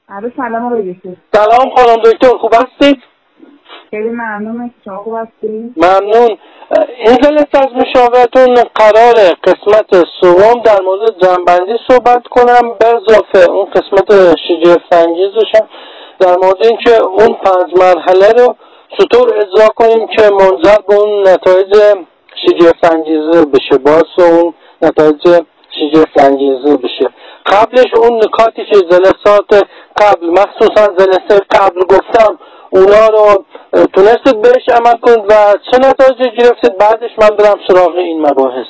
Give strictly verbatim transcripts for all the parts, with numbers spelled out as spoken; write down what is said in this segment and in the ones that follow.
الو سلام آقای دکتر. سلام خانم دکتر، خوب هستید؟ خیلی ممنون. شما خوب هستید؟ ممنون. این جلسه از مشاورتون قراره قسمت سوم در مورد جنبندی صحبت کنم، به اضافه اون قسمت شگفت‌انگیزشم در مورد اینکه اون پنج مرحله رو چطور اجرا کنیم که منجر به اون نتایج شگفت‌انگیز بشه، باعث اون نتایج شگفت‌انگیز بشه. قبلش اون نکاتی که جلسات قبل مخصوصا جلسه قبل گفتم اونا رو تونستید بهش عمل کنید و چه نتایجی گرفتید؟ بعدش من برم سراغ این مباحث.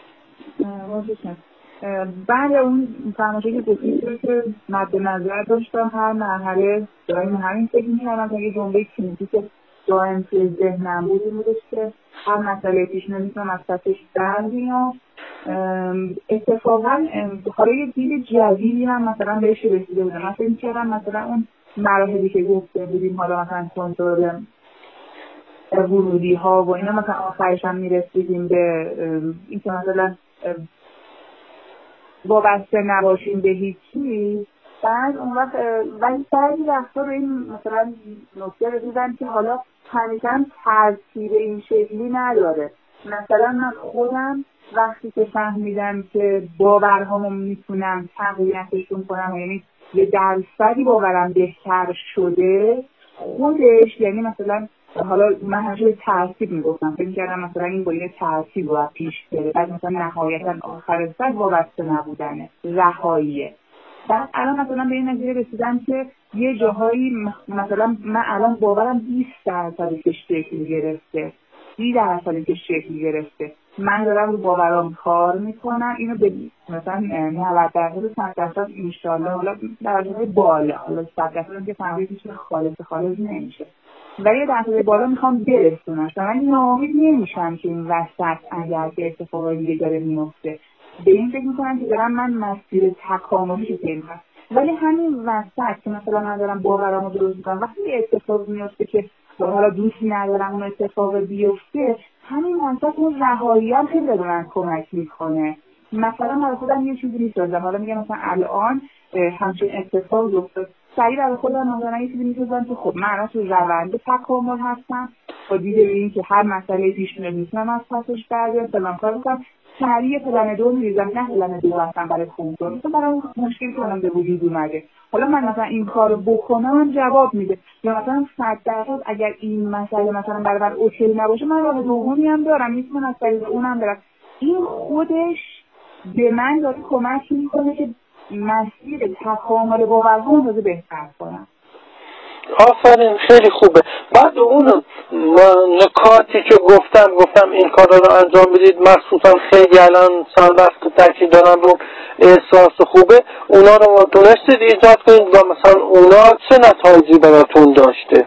بعد اون فرمایشی که گفتید که مد نظر داشتم هر مرحله داریم همین فکر می‌کردم تا یه جمله کلیدی که دائم توی ذهنم بود این بودش که هر مسئله پیش نمی‌کنم از پسش در بیام. اتفاقا حالا یه دید جدیدی هم مثلا بهش رسیده بودم. من فکر می‌کردم مثلا اون مراحلی که گفته بودیم حالا مثلا کنترل ورودی ها و اینا مثلا آخرش هم میرسیدیم به این که مثلا وابسته نباشیم به هیچی. بعد اون وقت ولی بعضی وقتا رو این مثلا نکته رسیدم که حالا همیشه هم ترتیب این شکلی نداره. مثلا من خودم وقتی که فهمیدم که باورهامو میتونم تقویتشون کنم، یعنی یه درصدی باورم بهتر شده خودش، یعنی مثلا حالا من همیشه ترتیب میگفتم، فکر می‌کردم مثلا این با یه ترتیب باید پیش بره، بعد مثلا نهایتا آخر سر وابسته نبودنه، رهاییه. بعد الان مثلا به این نتیجه رسیدم که یه جاهایی مثلا من الان باورم بیست درصدش شکل گرفته، سی درصدش شکل گرفته، من دارم رو باورام کار میکنم، اینو به مثلا نود درصد صد درصد انشالله حالا درجه بالا، حالا صد درصد که فهمید میشه خالص خالص نمیشه، ولی درصد بالا میخوام برسونم. من ناامید نمیشم که این وسط اگر که اتفاقی دیگه داره میفته، به این فکر میکنم که دارم من مسیر تکاملی پیدا، ولی همین وسط که مثلا من دارم باورامو درست میکنم، وقتی اتفاق میفته که حالا دوستی ندارم اون اتفاق بیفته، همین وسط اون رهایی هم خیلی به من کمک میکنه. مثلا من خودم یه چیزی میسازم، حالا میگم مثلا الان همچین اتفاق افتاد، سریع برای خودم مثلا یه چیزی میسازم که خب من الان تو روند تکامل هستم، با دید به این که هر مسئله پیش میاد میتونم از پسش بردارم، فلان کار میکنم، سریع پلن دو میریزم، نه پلن دو هستم برای کنترل، مثلا برای مشکلی که الان به وجود اومده، حالا من مثلا این کارو بکنم جواب میده، یا مثلا صد درصد اگر این مسئله مثلا برای من اوکی نباشه، من راه دومی هم دارم، میتونم از طریق اونم برم. این خودش به من داره کمک میکنه که مسیر تکامل باورهام رو بهتر کنم. آفرین، خیلی خوبه. بعد اون نکاتی که گفتم گفتم این کارا رو انجام بدید، مخصوصا خیلی الان چند وقت تاکید دارم رو احساس خوبه، اونا رو تونستید ایجاد کنید و مثلا اونا چه نتایجی براتون داشته؟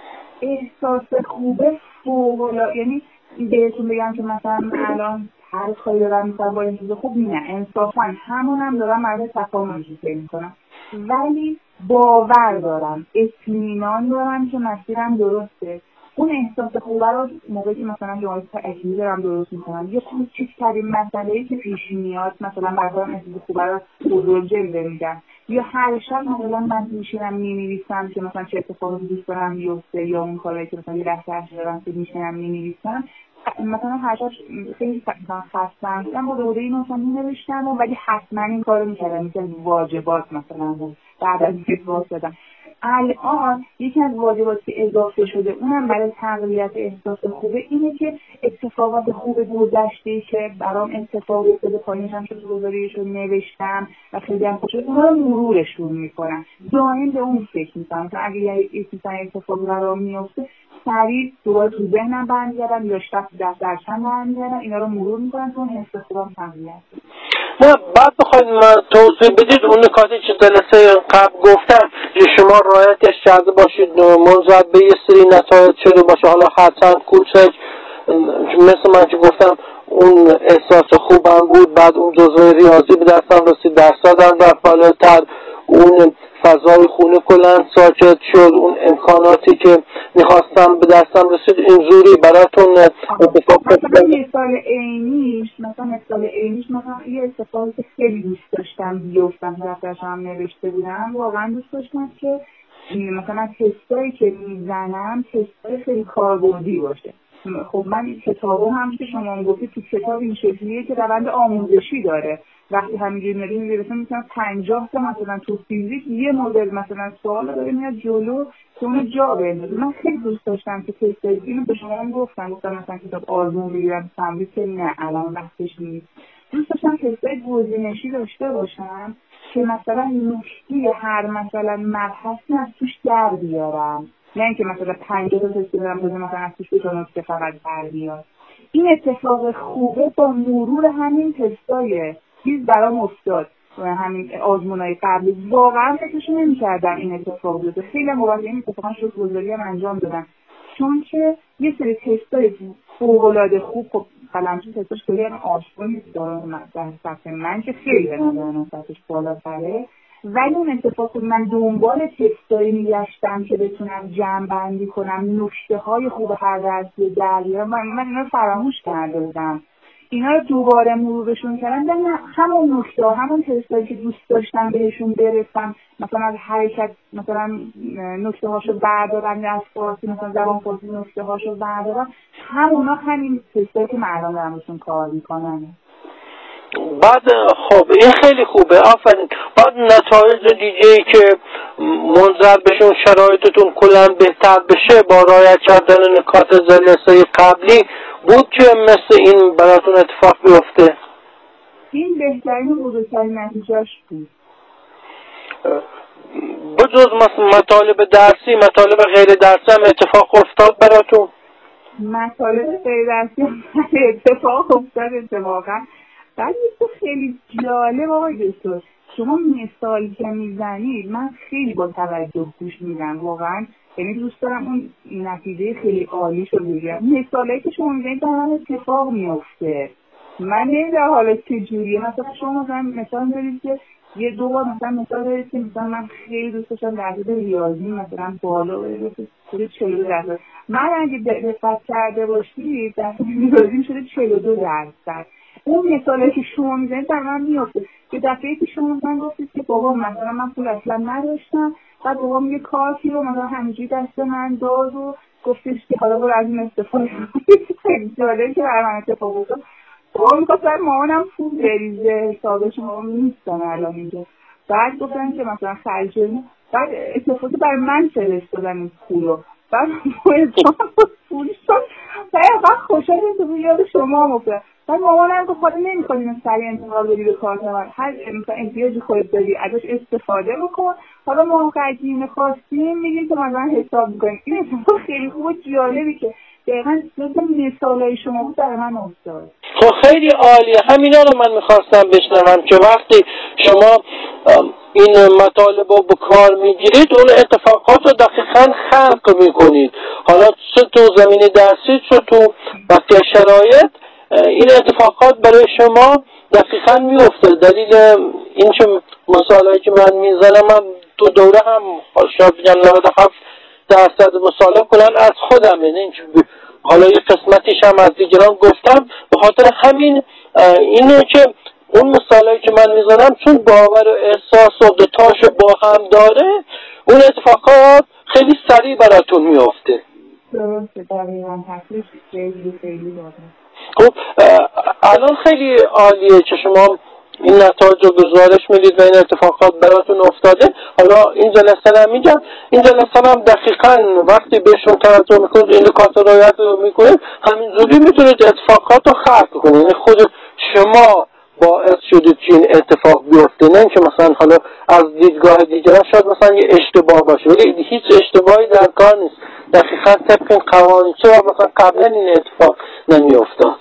احساس خوبه فوق‌العاده، یعنی بهتون بگم که مثلا الان هر کاری دارم میکنم با این چیز خوب، نه انصافا همونم دارم مرد تکامل فکر میکنم، ولی باور دارم، اطمینان دارم که مسیرم درسته. اون احساس خوبه رو موقعی که مثلا جواب تأکید دارم درست میکنم، یه کوچکترین مسئله‌ای که پیش میاد مثلا برای احساس خوبه رو بزرگ جلوه میدم، یا هر شب مثلا من میشینم می‌نویسم که مثلا چه اتفاقی دوست دارم بیفته، یا اون کاری که مثلا یه لحظه دارم که میشینم می‌نویسم، مثلا هر شب خیلی خستم بودم با دوره این مثلا می‌نوشتم، ولی حتما این کارو می‌کردم، مثل واجبات مثلا بود بعد از اینکه واسه دادم. الان یکی از واجباتی که اضافه شده اونم برای تقویت احساس خوبه اینه که اتفاقات خوب گذشته که برام اتفاق افتاده پایینشم شده گذاریشو نوشتم و خیلی هم خوشم اونها رو مرورشون میکنم، دائم به اون فکر میکنم که اگه یه اتفاقی برام میفته سریع دوباره تو ذهنم برمیگردم یا شب دفترچم برمیگردم، اینا رو مرور میکنم تا احساس خوبم تقویت. نه بعد بخواید من توضیح بدید اون نکاتی که جلسه قبل گفتم شما رعایتش کرده باشید منجر به یه سری نتایج شده باشه، حالا هرچند کوچک، مثل من که گفتم اون احساس خوبم بود، بعد اون جزوه ریاضی به دستم رسید، درصدم رفت بالاتر، اون فضای خونه کلن ساکت شد، اون امکاناتی که میخواستم به دستم رسید اینجوری براتون اتفاق مثلا یه سال عینیش مثلا مثال عینیش مثلا یه اتفاقی که خیلی دوست داشتم بیفتم دفترش هم نوشته بودم، واقعا دوست داشتم که مثلا تستایی که میزنم تستای خیلی کاربردی باشه. خب من این کتابو هم که شما هم گفتید تو کتاب این شکلیه که روند آموزشی داره. وقتی همینجوری میریم میرسیم مثلا پنجاه تا مثلا تو فیزیک یه مدل مثلا سوال داره میاد جلو که اون جا بندازه. من خیلی دوست داشتم که تستای اینو به شما هم گفتم گفتم مثلا کتاب آزمون بگیرم سمبیل که نه الان وقتش نیست. دوست داشتم تستای گزینشی داشته باشم که مثلا نکته هر مثلا مبحثی از توش در بیارم، نه اینکه مثلا پنجاه تا تست بدم مثلا از توش دو تا نکته فقط در بیاد. این اتفاق خوبه با مرور همین تستای چیز برام افتاد و همین آزمونای قبلی واقعا فکرش نمی‌کردم این اتفاق بیفته. خیلی مواجه این اتفاقا شد گذاری هم انجام دادم، چون که یه سری تستای فوق‌العاده خوب خب قلمچی تستاش خیلی هم آشنا نیست در سطح من که خیلی به نظرم سطحش بالاتره، ولی اون اتفاق من دنبال تستایی میگشتم که بتونم جمع بندی کنم نکته های خوب هر درسی دریا. من من اینا فراموش کرده بودم، اینا رو دوباره مرورشون کردم. نه همون نکته همون تستایی که دوست داشتم بهشون برسم، مثلا از حرکت مثلا نکته هاشو بردارم یا از فارسی مثلا زبان فارسی نکته هاشو بردارم، همونا همین تستایی که مردم دارم بهشون کار میکنن. بعد خب این خیلی خوبه، آفرین. بعد نتایج دیگه ای که منظر بشه شرایطتون کلا بهتر بشه با رعایت کردن نکات جلسه قبلی بود که مثل این براتون اتفاق بیفته؟ این بهترین و بزرگترین نتیجهش بود. بجز مثلا مطالب درسی، مطالب غیر درسی هم اتفاق افتاد براتون؟ مطالب غیر درسی هم اتفاق افتاد اتفاقا. بعد یه خیلی جالب آقای دکتر، شما مثالی که میزنید من خیلی با توجه گوش میدم واقعا، یعنی دوست دارم اون نتیجه خیلی عالی شو بگیرم. مثالی که شما میزنید در من اتفاق میفته، من نمیدونم حالا چجوریه. مثلا شما مثلا مثال دارید که یه دو بار مثلا مثال دارید که مثلا من خیلی دوست داشتم درصد ریاضی مثلا بالا بره چهل و دو درصد، من اگه دقت کرده باشید درصد ریاضی شده چهل و دو درصد. اون مثالی که شما میزنید در من میفته. یه دفعه که شما من گفتید که بابا مثلا من پول اصلا نداشتم، بعد بابا میگه کارتی رو مثلا همینجوری دست من داد و گفتش که حالا برو از این استفاده کنید. جالبه که برای من اتفاق افتاد. بابا میخواست برای مامانم پول بریزه، حسابش مامان نیستن الان اینجا. بعد گفتن که مثلا خرجه، بعد اتفاقی برای من فرستادن این پول رو، بعد پول شد بعد خوشحالم که یاد شما مفته. بعد مامانم گفت خاطر نمی‌خوادیم سریع انتقال بدی به کارت من، هر مثلا احتیاجی خودت داری ازش استفاده بکن، حالا ما خرجینه خواستیم میگیم که مثلا حساب می‌کنیم. این اتفاق خیلی خوب و جالبی که دقیقاً مثل مثالای شما بود در من افتاد. خب خیلی عالیه، همینا رو من میخواستم بشنوم که وقتی شما این مطالب رو به کار میگیرید اون اتفاقات رو دقیقاً خلق میکنید، حالا چه تو زمین درسی چه تو وقتی شرایط این اتفاقات برای شما دقیقاً میفته. دلیل این چه مثالایی که من میزنم من تو دوره هم شاید بگم نود و هفت درصد مثالا کلن از خودم، یعنی حالا یه قسمتیش هم از دیگران گفتم، به خاطر همین اینه که اون مثالایی که من میزنم چون باور و احساس و دوتاشو با هم داره اون اتفاقات خیلی سریع براتون میفته. درسته، دقیقاً تکلیف خیلی خیلی داره. خب الان خیلی عالیه که شما این نتایج رو گزارش میدید و این اتفاقات براتون افتاده. حالا این جلسه رو میگم، این جلسه هم دقیقاً وقتی بهشون توجه میکنید این نکات رو رعایت میکنید همینجوری میتونید اتفاقات رو خلق کنید، یعنی خود شما باعث شدید که این اتفاق بیفته، نه که مثلا حالا از دیدگاه دیگران شاید مثلا یه اشتباه باشه، ولی هیچ اشتباهی در کار نیست، دقیقاً طبق این قوانین چرا مثلا قبلا این اتفاق نمیافتاد.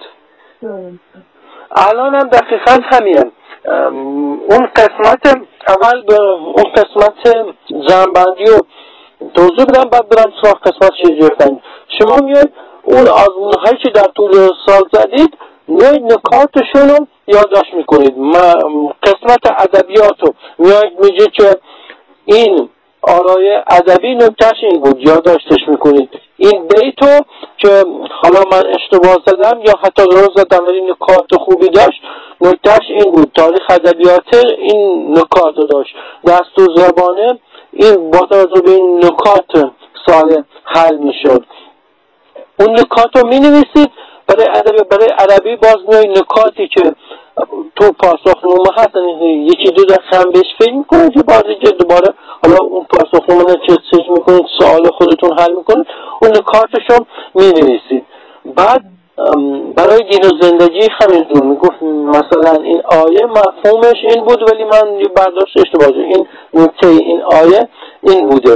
الان هم دقیقاً همینه. اون قسمت اول به اون قسمت جمع‌بندی رو توضیح بدم، بعد برم سراغ قسمت شجاعت. شما میاد اون آزمون‌هایی که در طول سال زدید میاد نکاتشون رو یادداشت میکنید. قسمت ادبیات رو میاد میگه که این آرای ادبی نکتهش این بود، یادداشتش میکنید این بیتو که حالا من اشتباه زدم یا حتی درست زدم ولی نکات خوبی داشت، نکتهش این بود تاریخ ادبیات این نکات داشت، دستور زبانه این با توجه به این نکات سال حل میشد. اون نکات رو مینویسید برای ادبی، برای عربی باز میای نکاتی که تو پاسخنامه هست یکی دو دقیقه هم بهش فکر میکنید یه بار دیگه دوباره حالا اون پاسخنامه که چیز میکنید سوال خودتون حل میکنید اون نکاتش رو مینویسید. بعد برای دین و زندگی همینطور میگفت مثلا این آیه مفهومش این بود ولی من یه برداشت اشتباه داشتم، این نکته این آیه این بوده،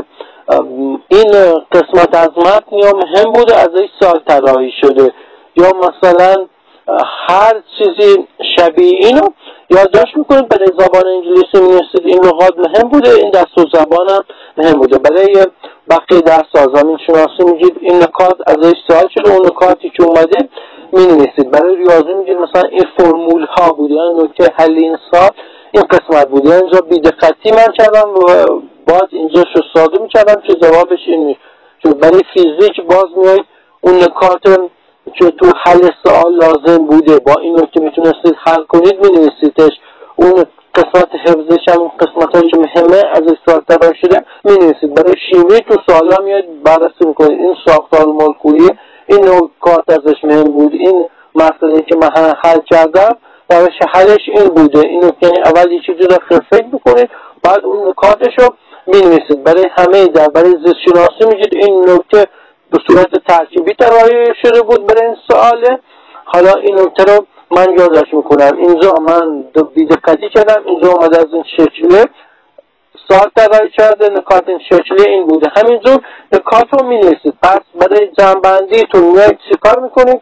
این قسمت از متن یا مهم بوده از این سال طراحی شده، یا مثلا هر چیزی شبیه اینو یادداشت میکنید برای زبان انگلیسی می‌نویسید این لغات مهم بوده، این دستور زبان هم مهم بوده. برای بقیه درس زمین شناسی میگید این نکات از این سال شده، اون نکاتی که اومده مینویسید. برای ریاضی میگید مثلا این فرمول ها بوده، یعنی نکته حل این سال این قسمت بوده، یعنی اینجا بی‌دقتی من کردم و باز اینجا شو ساده میکردم که جوابش این میشه. برای فیزیک باز میایید اون نکات که تو حل سوال لازم بوده با این نکته میتونستید حل کنید مینویسیدش. اون قسمت حفظش هم قسمت هایی که مهمه از این سوال طراحی شده مینویسید. برای شیمی تو سوالا میاد بررسی میکنید این ساختار مولکولی این نکات ازش مهم بود، این مسئله که من حل کردم روش حلش این بوده، این نکته اول یه چیزی رو فکر میکنید بعد اون نکاتش رو مینویسید. برای همه در برای زیست شناسی میگید این نکته به صورت ترکیبی طراحی شده بود برای این سواله، حالا این نکته رو من یادداشت میکنم، اینجا من بی‌دقتی کردم، اینجا اومده از این شکله سوال طراحی کرده، نکات این شکلی این بوده، همینجور نکات رو مینویسید. پس برای جمع‌بندیتون میایید چی کار میکنید؟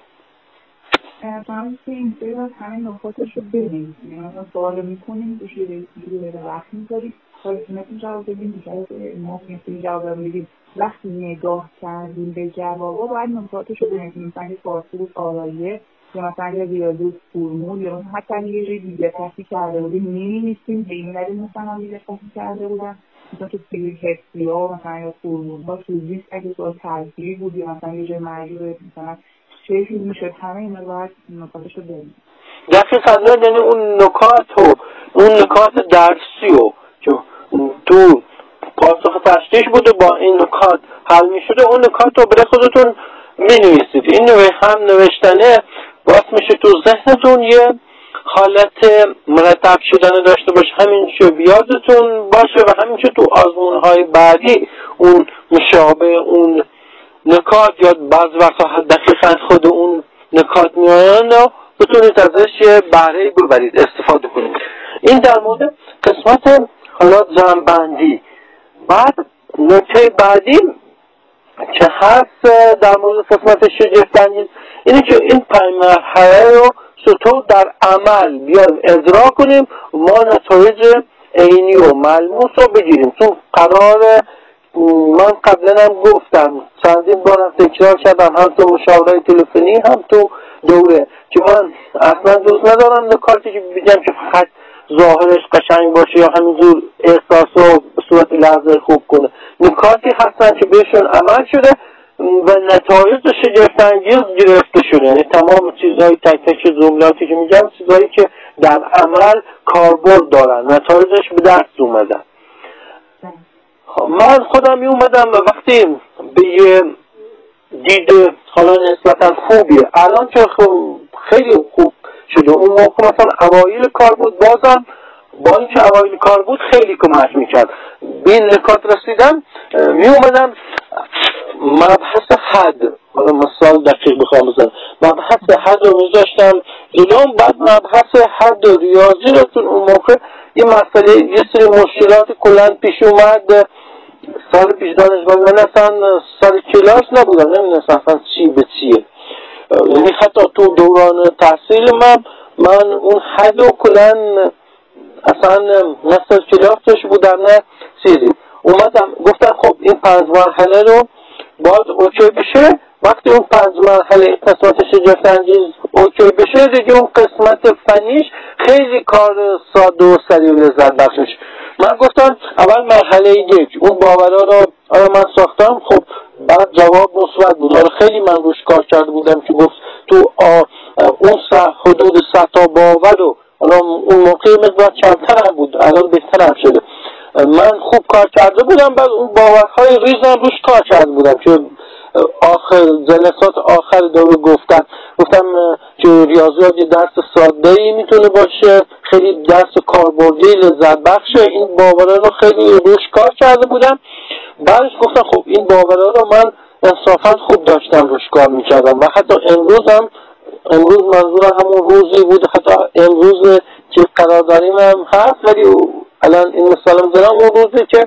فهمید که این سری باید همه نکاتش رو ببینید، مثلا سوال رو میکنیم توش یه دیگه وقت میذارید تا میتونیم جواب بدیم دیگه ما میتونیم جواب بدیم. وقتی نگاه کردیم به جوابا باید نکاتش رو ببینید، مثلا که فارسی آرایه یا مثلا اگر ریاضی فرمول یا حتی اگه یه جای دیگه کسی کرده بودیم می‌نویسیم به این دلیل مثلا دیگه کسی کرده بودن مثلا تو فیزیک حسی ها مثلا یا فرمول ها فیزیک اگه سوال ترکیبی بود یا مثلا یه جای مجبور مثلا چه چیزی میشد همه اینا رو باید نکاتش رو ببینیم. دقیقاً، یعنی اون نکات و اون نکات درسی و تو پاسخ تشخیص بوده با این نکات حل می شده، اون نکات رو برای خودتون می نویسید. این نوع هم نوشتنه باعث میشه تو ذهنتون یه حالت مرتب شدن داشته باشه، همین که بیادتون باشه و همین که تو آزمونهای بعدی اون مشابه اون نکات یا بعض وقتا دقیقاً خود اون نکات میان و بتونید ازش یه بهره‌ای ببرید استفاده کنید. این در مورد قسمت حالا جمع‌بندی. بعد نکته بعدی که هست در مورد قسمت شگفت‌انگیز اینه که این پنج مرحله رو چطور در عمل بیایم اجرا کنیم ما نتایج عینی و ملموس رو بگیریم. چون قرار من قبلا هم گفتم چندین بارم تکرار کردم هم تو مشاوره تلفنی هم تو دوره که من اصلا دوست ندارم نکاتی که بگم که فقط ظاهرش قشنگ باشه یا همینجور احساس رو به صورت لحظه خوب کنه. نکاتی هستن که بهشون عمل شده و نتایج شگفت‌انگیز گرفته شده، یعنی تمام چیزهای تک تک جملاتی که میگم چیزهایی که در عمل کاربرد دارن نتایجش به دست اومدن. من خودم می اومدم و وقتی به یه دید حالا نسبتا خوبیه الان که خیلی خوب شده، اون موقع مثلا اوایل کار بود بازم با اینکه اوایل کار بود خیلی کمک میکرد. به این نکات رسیدم می اومدم مبحث حد، حالا مثال دقیق بخوام بزنم، مبحث حد رو میذاشتم جلوم، بعد مبحث حد و ریاضی رو تون اون موقع یه مسئله یه سری مشکلات کلن پیش اومد. سال پیش دانشگاه من اصلا سال کلاس نبودم، نمیدونستم اصلا چی به چیه، یعنی حتی تو دوران تحصیل من من اون حد و کلن اصلا نه سال کلاس توش بودم نه چیزی. اومدم گفتم خب این پنج مرحله رو باید اوکی بشه وقتی اون پنج مرحله قسمت شگفت‌انگیز اوکی بشه دیگه اون قسمت فنیش خیلی کار ساده و سریع و لذت بخش میشه. من گفتم اول مرحله یک اون باورها رو آیا من ساختم؟ خب بعد جواب مثبت بود. آره خیلی من روش کار کرده بودم که گفت تو اون حدود صد تا باور رو، حالا اون موقع مقدار کمتر هم بود الان بهتر هم شده، من خوب کار کرده بودم. بعد اون باورهای ریزم روش کار کرده بودم که آخر جلسات آخر دوره گفتم گفتم که ریاضیات یه درس ساده‌ای میتونه باشه، خیلی درس کاربردی لذت بخشه. این باورها رو خیلی روش کار کرده بودم. بعدش گفتم خب این باورها رو من انصافا خوب داشتم روش کار میکردم و حتی امروز هم امروز منظورم همون روزی بود، حتی امروز که قرار داریم هم هست، ولی الان این مثالم دارم اون روزی که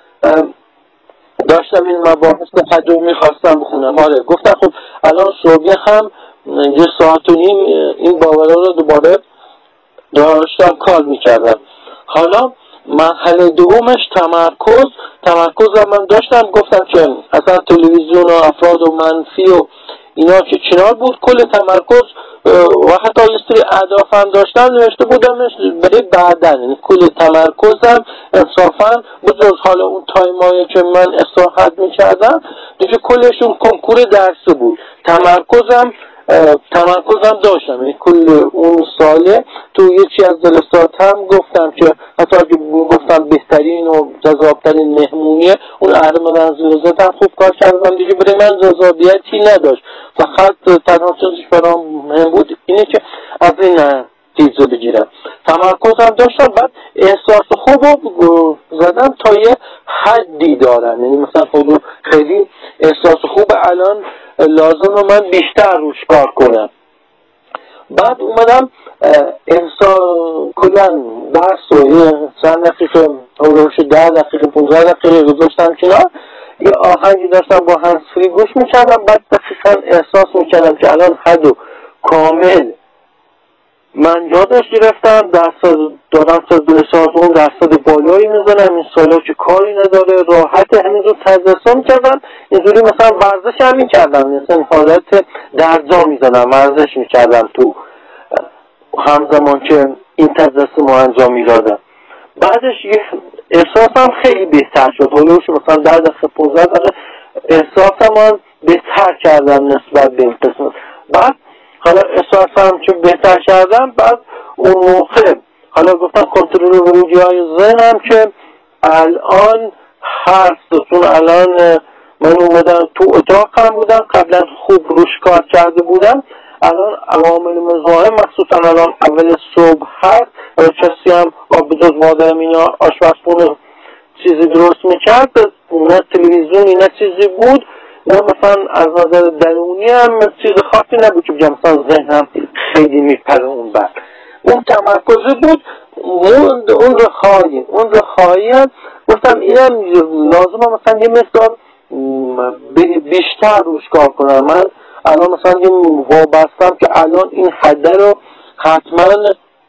داشتم این مباحث حد رو میخواستم بخونم. آره گفتم خب الان صبح هم یه ساعت و نیم این باورها رو دوباره داشتم کار میکردم. حالا مرحله دومش تمرکز تمرکز من داشتم. گفتم که اصلا تلویزیون و افراد و منفی و اینا که کنار بود، کل تمرکز و حتی یه سری اهداف هم داشتم نوشته بودمش برای بعدن، یعنی کل تمرکزم انصافا بجز حالا اون تایمایی که من استراحت میکردم دیگه کلشون کنکور درس بود. تمرکزم تمرکزم داشتم، یعنی کل اون ساله تو یکی از جلسات هم گفتم که حتی اگه گفتم بهترین و جذابترین مهمونیه اون اهرم رمزی هم خوب کار کردم دیگه، برای من جذابیتی نداشت. فقط تنها چیزش برام مهم بود اینه که از این چیزو بگیرم. تمرکزم داشتم. بعد احساس خوبو زدم تا یه حدی دارم، یعنی مثلا خب خیلی احساس خوب الان لازم من بیشتر روش کار کنم. بعد اومدم احساس کلن درس و یه چند دقیقه روش ده دقیقه پونزده دقیقه گذاشتم کنار، یه آهنگی داشتم با هنسفری گوش میکردم. بعد دقیقا احساس میکردم که الان حدو کامل من یادش گرفتم، درصد دارم تدریسات اون درصد بالایی میزنم، این سالا که کاری نداره راحت همینجور تدریسا میکردم. اینجوری مثلا ورزش هم میکردم، مثلا حالت درجا میزنم ورزش میکردم تو همزمان که این تدریس ما انجام میدادم. بعدش احساسم خیلی بهتر شد، حالوش مثلا در دقیقه پونزده دقیقه احساسم من بهتر کردم نسبت به این قسمت. بعد حالا احساسم که بهتر کردم، بعد اون موقع حالا گفتم کنترل ورودی های ذهنم که الان هست، چون الان من اومدم تو اتاقم بودم، قبلا خوب روش کار کرده بودم. الان عوامل مزاحم مخصوصا الان اول صبح هست، کسی هم با بجز مادرم اینا آشپزخونه چیزی درست میکرد، نه تلویزیونی نه چیزی بود، نه مثلا از نظر درونی هم چیز خاصی نبود که بگم مثلا ذهنم خیلی میپره اون بر اون تمرکزی بود. اون اون رخایی اون رخایی هم گفتم اینم لازمه مثلا یه مقدار بیشتر روش کار کنم. من الان مثلا یه وابستم که الان این حده رو حتما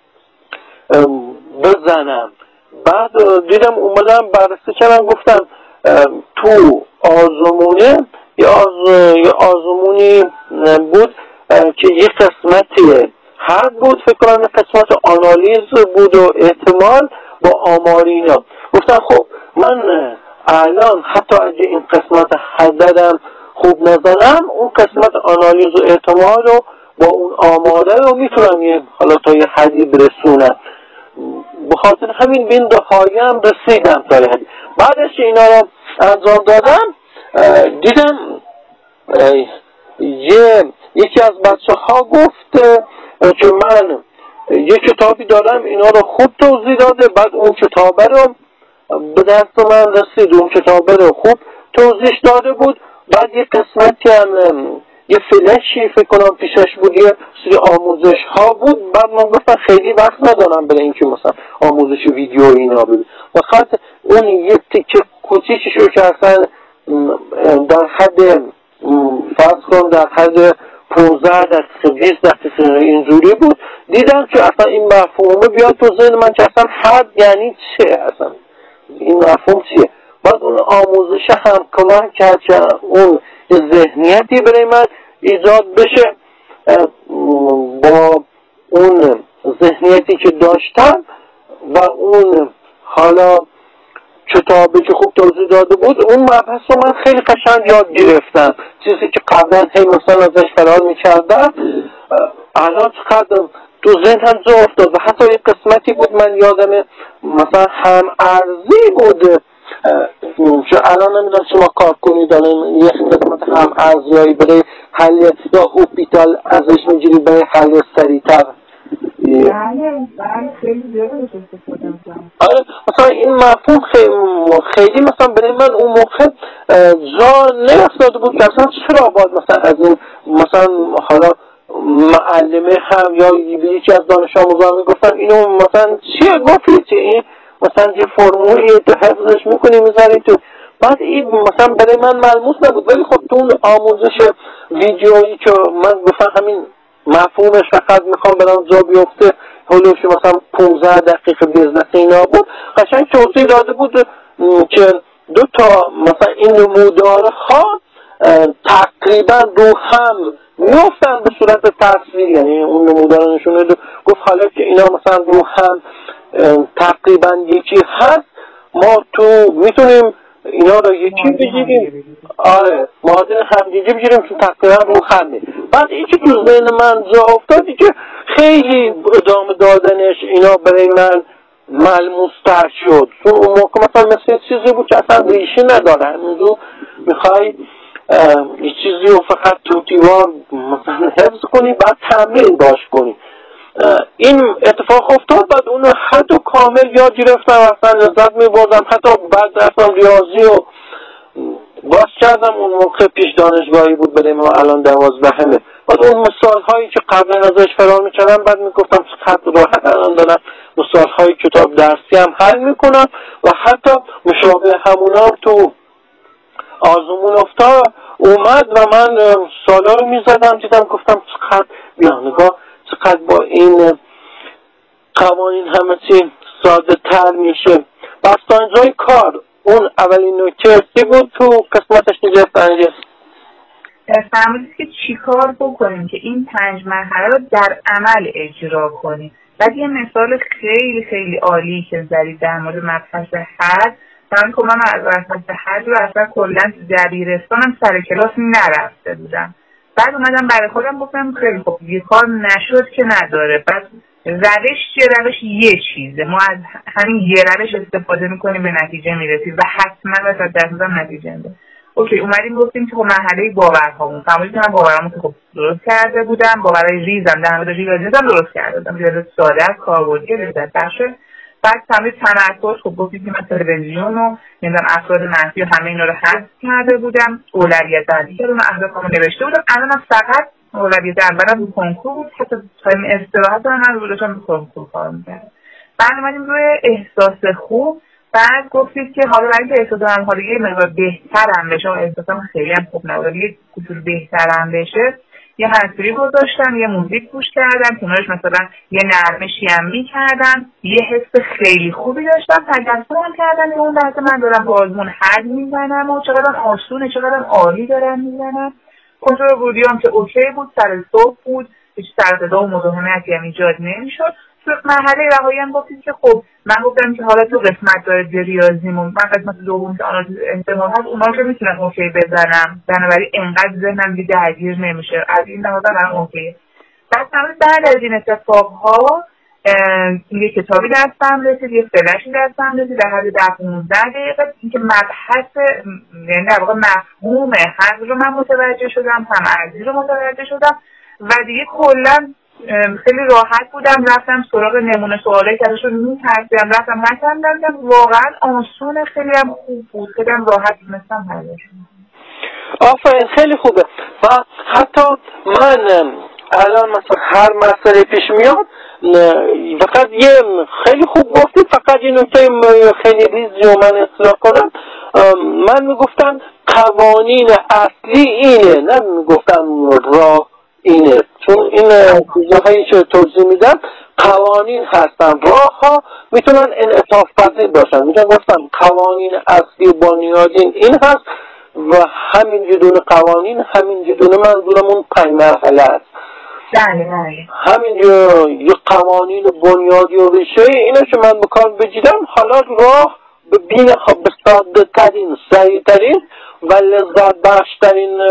بزنم. بعد دیدم اومدم بررسی کردم، گفتم تو آزمونه یه, آز... یه آزمونی بود که یه قسمتی هر بود، فکر کنم قسمت آنالیز بود و احتمال با آماری اینا. گفتم خب من الان حتی اگه این قسمت حددم خوب نزنم، اون قسمت آنالیز و احتمال رو با اون آماره رو میتونم یه حالا تا یه حدی برسونم. بخاطر همین بین دهایی هم رسیدم تا یه حدی. بعدش که اینا رو انجام دادم دیدم یه یکی از بچه ها گفت که من یه کتابی دارم اینا رو خوب توضیح داده، بعد اون کتابه رو به دست من رسید، اون کتابه رو خوب توضیح داده بود. بعد یه قسمتی هم یه فلشی فکر کنم پیشش بود، یه سری آموزش ها بود. بعد من گفتم خیلی وقت ندارم برای اینکه مثلا آموزش ویدیو اینا بود، فقط اون یه تیکه کوچیکش رو که اصلا در حد فرض کنم در حد پونزده دقیقه بیست دقیقه اینجوری بود، دیدم که اصلا این مفهومه بیاد تو ذهن من که اصلا حد یعنی چه، اصلا این مفهوم چیه. بعد اون آموزش هم کمک کرد که اون ذهنیتی برای من ایجاد بشه با اون ذهنیتی که داشتم و اون حالا کتابی که خوب توضیح داده بود، اون مبحث رو من خیلی قشنگ یاد گرفتم. چیزی که قبلا هی مثلا ازش فرار میکردم الان چقدر تو ذهنم جا افتاد. و حتی یک قسمتی بود من یادمه مثلا هم ارزی بود که الان نمیدونم شما کار کنید، الان یک قسمت هم ارزیایی برای حل یا هوپیتال ازش میگیری برای حل سریعتر. بله بله خیلی زیاده استفاده میکنم. آره مثلا این مفهوم خیلی, خیلی مثلا برای من اون موقع جا نیفتاده بود که اصلا چرا باید مثلا از این مثلا حالا معلمه هم یا یکی از دانش آموزان میگفتن اینو مثلا چیه گفتی چی این مثلا یه فرمولی تو حفظش میکنی میذاری تو، بعد این مثلا برای من ملموس نبود. ولی خب تو اون آموزش ویدیویی که من گفتم همین مفهومش فقط میخوام برام جا بیفته هلوش مثلا پونزده دقیقه بیست اینا بود، قشنگ توضیح داده بود که دو تا مثلا این نمودارها تقریبا رو هم میفتن به صورت تصویر، یعنی اون نمودار نشونه دو گفت حالا که اینا مثلا رو هم تقریبا یکی هست ما تو میتونیم اینا رو یکی بگیریم، آره معادل همدیگه بگیریم تو تقریبا رو همه. بعد این که تو ذهن من جا افتادی که خیلی ادامه دادنش اینا برای من ملموس‌تر شد. چون اون موقع مثلا مثل چیزی بود که اصلا ریشه نداره، همینجور میخوای یه چیزی رو فقط تو دیوار مثلا حفظ کنی بعد تمرین باش کنی. این اتفاق افتاد، بعد اونو حتی کامل یاد گرفتم، اصلا لذت می‌بردم. حتی بعد رفتم ریاضی و باز کردم، اون موقع پیش دانشگاهی بود برای ما، الان دوازدهمه. بعد اون مثال هایی که قبلا ازش فرار می‌کردم بعد میگفتم خط راحت الان دارم مثال های کتاب درسی هم حل میکنم و حتی مشابه همونا تو آزمون افتاد اومد و من سوالا رو میزدم دیدم گفتم چقدر بیا نگاه چقدر با این قوانین همه چی ساده تر میشه. بس تا اینجای کار اون اولین نکته چی بود تو قسمتش نگفتنجه؟ فهمیدید که چی کار بکنیم که این پنج مرحله رو در عمل اجرا کنیم. بعد یه مثال خیلی خیلی عالی که زدید در مورد مبحث حد، من که من از مبحث حد رو اصلا کلا دبیرستانم سر کلاس نرفته بودم. بعد اومدم برای خودم گفتم خیلی خب یه کار نشد که نداره، بعد روش چیه؟ روش یه چیزه، ما از همین یه روش استفاده میکنیم به نتیجه میرسیم و حتما و صد درصد نتیجه میده. اوکی اومدیم گفتیم که خب مرحله باورهامون، فهمیدیم که من باورامو که خب درست کرده بودم، باورهای ریزم در مورد ریاضیاتم درست کرده بودم، ریاضیات ساده از کاربردی ریاضیات بخشه. بعد فهمید تمرکز، خب گفتیم که من تلویزیون و نمیدونم افراد منفی و همه اینا رو حذف کرده بودم، اولویت بندی کردم، اهدافمو نوشته بودم، الانم فقط اولویت اولم رو کنکور بود، حتی تایم استراحت من رو داشتم به کنکور کار می‌کردم. بعد اومدیم روی احساس خوب، بعد گفتید که حالا برای اینکه احساسم حالا یه مقدار بهترم بشه و احساسم خیلی هم خوب نبود یه کوچولو بهترم بشه، یه هنسفری گذاشتم، یه موزیک گوش کردم، کنارش مثلا یه نرمه شیمی کردم، یه حس خیلی خوبی داشتم، تجسمم کردم که اون لحظه من دارم با آزمون حد میزنم و چقدر آسونه، چقدر عالی دارم میزنم. کنترل بودیام که اوکی بود، سر صبح بود، هیچ سرصدا و مزاحمتی هم ایجاد نمیشد. تو مرحله رهایی هم گفتید که خب من گفتم که حالا تو قسمت داره ریاضیمون، من قسمت دوم که آنالیز احتمال هست اونا که میتونم اوکی بزنم، بنابراین انقدر ذهنم دیگه درگیر نمیشه، از این لحاظ من اوکی. بعد بعد از این اتفاقها یه کتابی دستم رسید، یه فلشی دستم رسید در حد ده پانزده دقیقه، اینکه مبحث یعنی در واقع مفهوم حق رو من متوجه شدم، هم ارزی رو متوجه شدم و دیگه کلا خیلی راحت بودم، رفتم سراغ نمونه سوالایی که ازشون می‌پرسیدم، رفتم حل کردم، واقعا آسون، خیلی هم خوب بود، خیلی هم راحت تونستم حلش کنم. آفرین خیلی خوبه. و حتی من الان مثلا هر مسئله پیش میاد فقط یه خیلی خوب گفتید، فقط یه نکته خیلی ریزی و من اصلاح کنم، من میگفتم قوانین اصلی اینه، نه میگفتم راه اینه، چون این چیزهایی که توضیح میدم قوانین هستن، راه ها میتونن انعطاف پذیر باشن. میگم گفتم قوانین اصلی و بنیادین این هست و همین جدون قوانین، همین جدون منظورمون پنج مرحله است. همین یه قوانین بنیادی و ریشه اینو که من بکار بگیرم، حالا راه به بین به ساده ترین، سریع ترین و لذت بخش ترین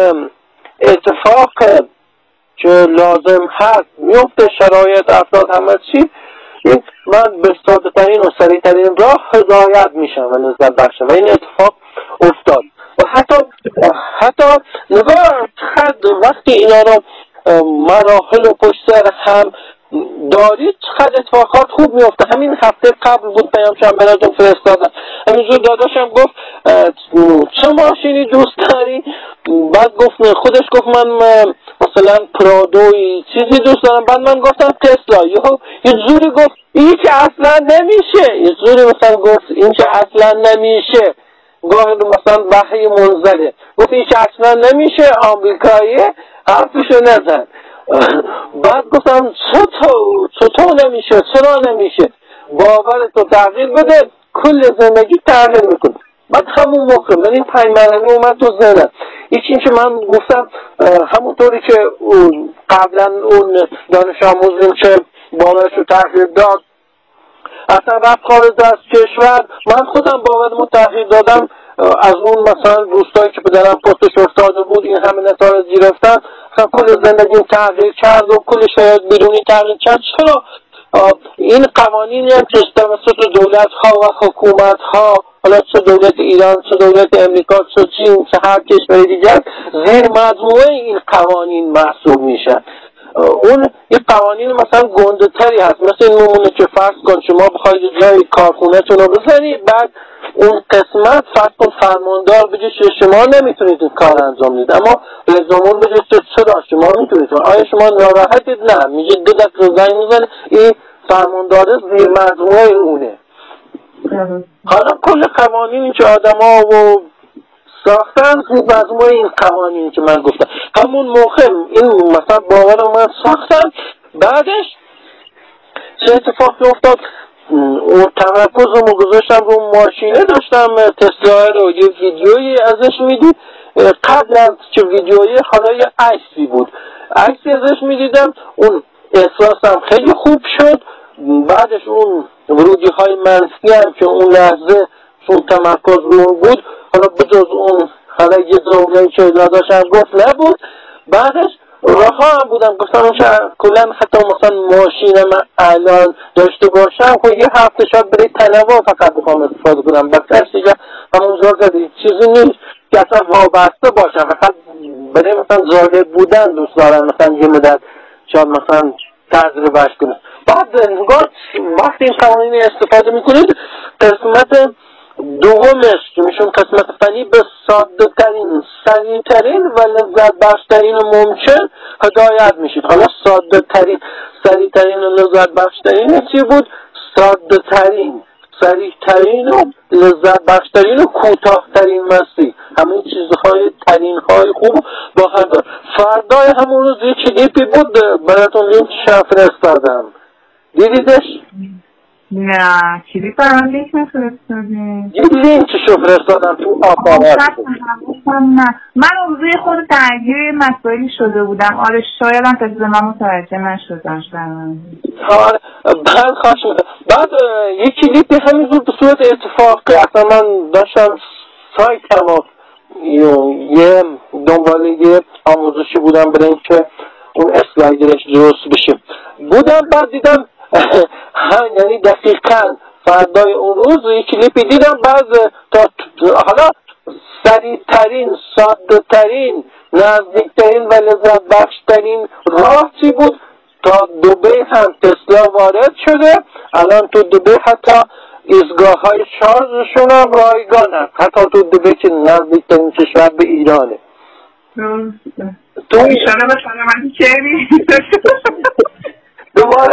اتفاق که لازم هست میفته، شرایط افراد همه چی، این من به ساده ترین و سریع ترین راه هدایت میشم و لذت بخشم و این اتفاق افتاد. و حتی حتی نگاه خد وقتی اینا رو مراحل و پشت سر هم دارید چقدر اتفاقات خوب میفته. همین هفته قبل بود پیام شم براتون فرستادم، همینجور داداشم گفت چه ماشینی دوست داری؟ بعد گفت خودش گفت من مثلا پرادوی چیزی دوست دارم، بعد من گفتم تسلا. یه جوری گفت این که اصلا نمیشه، یه جوری مثلا گفت این که اصلا نمیشه، گاهی مثلا بحری منزله گفت این که اصلا نمیشه، آمریکاییه، حرفشو نزن. بعد گفتم چطور چطور نمیشه، چرا نمیشه؟ باورتو تغییر بده کل زندگی تغییر میکنه. بعد همون موقع من این پنج مرحله اومد تو ذهنم. یکی این که من گفتم همونطوری که قبلا اون دانش آموزیم که باورشو تغییر داد اصلا رفت خارج از کشور، من خودم باورمو تغییر دادم. از اون مثلا روستایی که پدرم پستش افتاده بود این همه نتایج گرفتن، اصلا کل زندگیم تغییر کرد و کل شاید بیرونی تغییر کرد. چرا؟ این قوانینی هم که توسط دولت ها و حکومت ها، حالا چه دولت ایران چه دولت امریکا چه چین چه هر کشور دیگر، زیر مجموعه این قوانین محسوب میشن. اون یه قوانین مثلا گنده تری هست، مثل این نمونه که فرض کن شما بخواید جای کارخونه تون رو بزنی، بعد اون قسمت فرض کن فرماندار بگه که شما نمیتونید این کار انجام دید، اما رئیس جمهور بگه که چرا شما میتونید، آیا شما ناراحتید؟ نه، میگه دو دقیقه زنگ میزنه این فرماندار زیر مجموعه اونه. حالا کل قوانینی که آدما و ساختن زیر مجموعه این قوانینی که من گفتم، همون موقع این مثلا باور من ساختم. بعدش چه اتفاقی افتاد؟ اون تمرکزمو گذاشتم رو ماشینه، داشتم تسلا رو یه ویدیویی ازش میدید. قبل از که ویدیویی حالا یه عکسی بود، عکسی ازش میدیدم، اون احساسم خیلی خوب شد. بعدش اون ورودی های منفی هم که اون لحظه چون تمرکز رو بود، حالا بجز اون حالا یه جمله که داداشم گفت نبود. بعدش راه هم بودم گفتم که کلن حتی مثلا ماشین من الان داشته باشم خب یه هفته شاید برای تنوع فقط بخوام استفاده کنم، بسرش دیگه همونجا گذاری چیزی نیست که اصلا وابسته باشم، فقط برای مثلا جالب بودن دوست دارم مثلا یه مدت شاید مثلا تجربهش کنم. بعد نگاه وقتی این قوانین استفاده میکنید، قسمت دومش که میشون قسمت فنی، به ساده ترین، سریع ترین و لذت بخش ترین ممکن هدایت میشید. حالا ساده ترین، سریع ترین و لذت بخش ترین چی بود؟ ساده ترین، سریع ترین و لذت بخش ترین و کوتاه ترین مسیر، همین چیزهای ترین های خوب با هر. فردای همون روز یه کلیپی بود براتون لینکش فرستادم، دیدیدش؟ نه کلیپ برام لینک نفرستادی؟ یه لینکشو فرستادم تو آپارات. نه من اون روی خود درگیر مسائلی شده بودم. آره شاید هم تازه من متوجه نشدم. آره بعد خواهش میکنم. بعد یه کلیپی همینجور به صورت اتفاقی اصلا من داشتم سایتم و یه دنباله آموزشی بودم برای اینکه اون اسلایدرش درست بشه بودم. بعد دیدم یعنی دقیقاً فردای اون روز یک کلیپی دیدم. بعد تا حالا سریع ترین، ساده ترین، نزدیک ترین و لذت بخش ترین راه چی بود؟ تا دبی هم تسلا وارد شده. الان تو دبی حتی ایستگاه های شارژشون هم رایگان هست، حتی تو دبی که نزدیک ترین کشور به ایرانه. تو ایشانه به سلامتی کردی؟ دوباره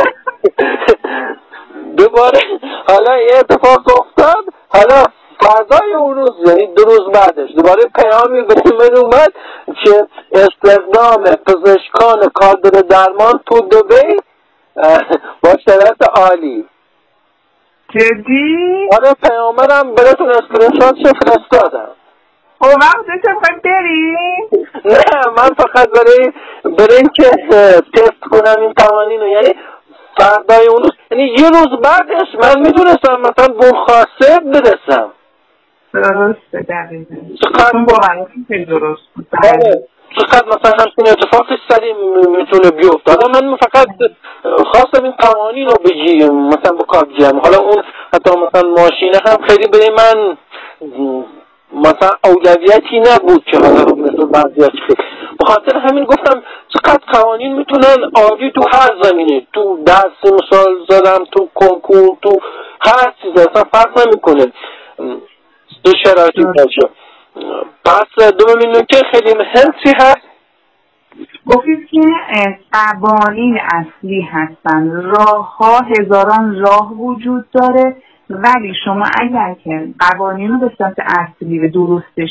دوباره حالا یه اتفاق افتاد. حالا فردای اون روز یعنی دو روز بعدش دوباره پیامی به من اومد که استخدام پزشکان کادر درمان تو دبی با شرایط عالی. جدی؟ آره پیامرم براتون اسکرین شات فرستادم. خب او وقت چه میخوایم بریم؟ نه من فقط برای برای اینکه تست کنم این قوانین رو، یعنی فردای اون روز، یعنی یه روز بعدش من میتونستم مثلا به اون خواسته برسم. درسته دقیقا. چقدر باورتون خیلی درست بود. چقدر مثلا همچین اتفاقی سریع میتونه بیفته. حالا من فقط خواستم این قوانین رو بگیم مثلا به کار بگیرم. حالا اون حتی مثلا ماشینه هم خیلی به من مثلا اولویتی نبود که حالا مثل بعضی‌ها خیلی. به خاطر همین گفتم چقدر قوانین میتونن عالی تو هر زمینه، تو درس مثال زدم، تو کنکور، تو هر چیز اصلا فرق نمیکنه تو شرایطی باشه. پس دومین نکته خیلی مهم چی هست؟ گفتید که قوانین اصلی هستن، راه ها هزاران راه وجود داره، ولی شما اگر که قوانین رو به صورت اصلی و درستش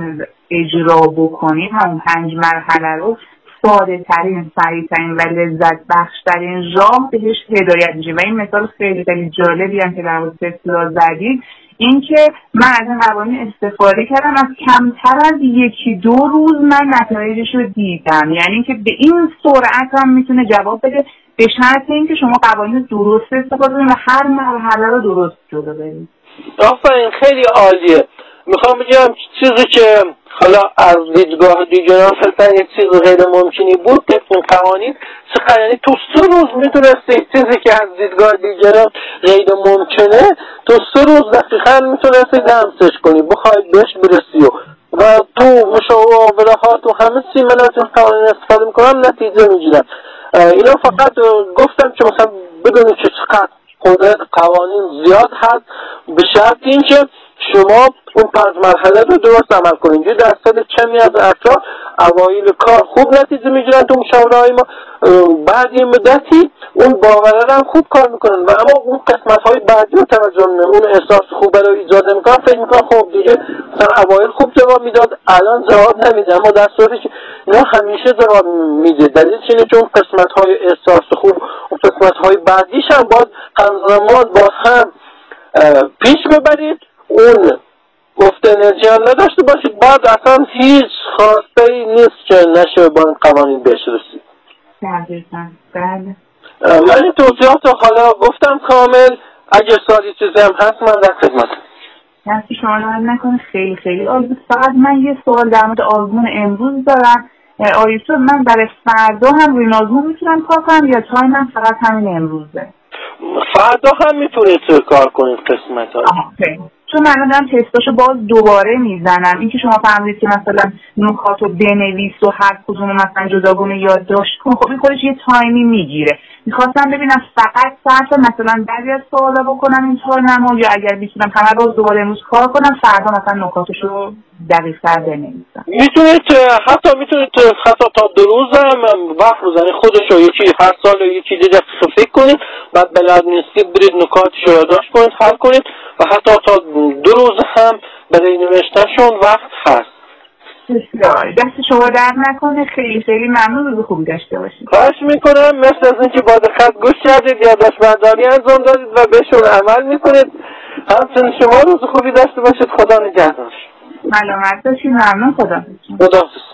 اجرا بکنید، همون پنج مرحله رو ساده ترین، سریع ترین و لذت بخش ترین راه بهش هدایت میشه. و این مثال خیلی خیلی جالبی هم که در مورد تسلا زدید، این که من از این قوانین استفاده کردم، از کمتر از یکی دو روز من نتایجش رو دیدم. یعنی که به این سرعت هم میتونه جواب بده، به شرط اینکه شما قوانین درست استفاده کنید و هر مرحله رو درست جلو برید. آفرین، خیلی عالیه. میخوام بگم چیزی که حالا از دیدگاه دیگران فعلا یک چیز غیر ممکنی بود که این قوانین چقدر، یعنی تو سه روز میتونستی چیزی که از دیدگاه دیگران غیر ممکنه تو سه روز دقیقا میتونستی دمسش کنی، بخوای بهش برسی و تو مشاوره ها تو همه چی من از این قوانین استفاده میکنم نتیجه میگیرم. اینا فقط گفتم که مثلا بدونی که چقدر قدرت قوانین زیاد هست، به شرط اینکه شما اون پنج مرحله رو درست عمل کنید. یه درصد کمی از افراد اوایل کار خوب نتیجه میگیرن تو مشاوره‌های ما، بعد یه مدتی اون باوره هم خوب کار میکنن و اما اون قسمت های بعدی رو توجه نمیکنن، اون احساس خوب رو ایجاد نمیکنن، فکر میکنن خب دیگه مثلا اوایل خوب جواب میداد الان جواب نمیده، اما در صورتی که اینا همیشه جواب میده. دلیلش اینه که اون قسمت های احساس خوب اون قسمت های بعدیش هم باید همزمان با هم پیش ببرید، اون گفت انرژی هم نداشته باشید، بعد اصلا هیچ خواسته ای نیست که نشه با این قوانین بهش رسید. دقیقا بله. من این توضیحات حالا گفتم کامل. اگر سوالی چیزی هم هست من در خدمتم. دستی شما رو نکنه، خیلی خیلی عالی. فقط من یه سوال در مورد آزمون امروز دارم. آیسو من برای فردا هم روی آزمون میتونم کار کنم یا تایمم فقط همین امروزه؟ فردا هم میتونید کار کنید قسمت ها. چون من الان تستاشو باز دوباره میزنم، اینکه شما فهمید که مثلا نکاتو بنویس و هر کدوم مثلا جداگونه یادداشت کن، خب این خودش یه تایمی میگیره. میخواستم ببینم فقط صرف مثلا بعضی از سوالا بکنم این تایممو، یا اگر میتونم همه روز دوباره امروز کار کنم فردا مثلا نکاتشو دقیق‌تر بنویسم. میتونید حتی میتونید حتی تا دو روز هم وقت بزنید خودشو، یکی هر سال یکی دیگه فکر کنید، بعد بلد نیستید برید نکاتشو یادداشت کنید حل کنید و حتی تا دو روز هم برای نوشتنشون وقت هست. بسیار دست شما درد نکنه، خیلی خیلی ممنون، روز خوبی داشته باشید. خواهش میکنم. مثل از اینکه با دقت گوش کردید، یادداشت برداری انجام دادید و بهشون عمل میکنید. همچنین شما روز خوبی داشته باشید. خدا نگهدار. سلامت باشید. ممنون. خدا خدا